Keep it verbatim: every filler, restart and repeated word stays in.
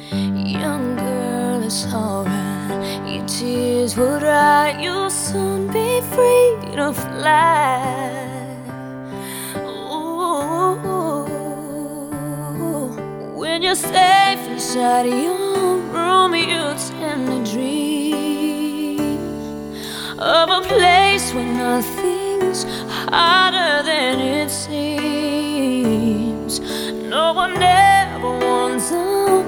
Young girl, it's alright. Your tears will dry. You'll soon be free to fly. Ooh, when you're safe inside your room, you tend to dream of a place where nothing's harder than it seems. No one ever wants us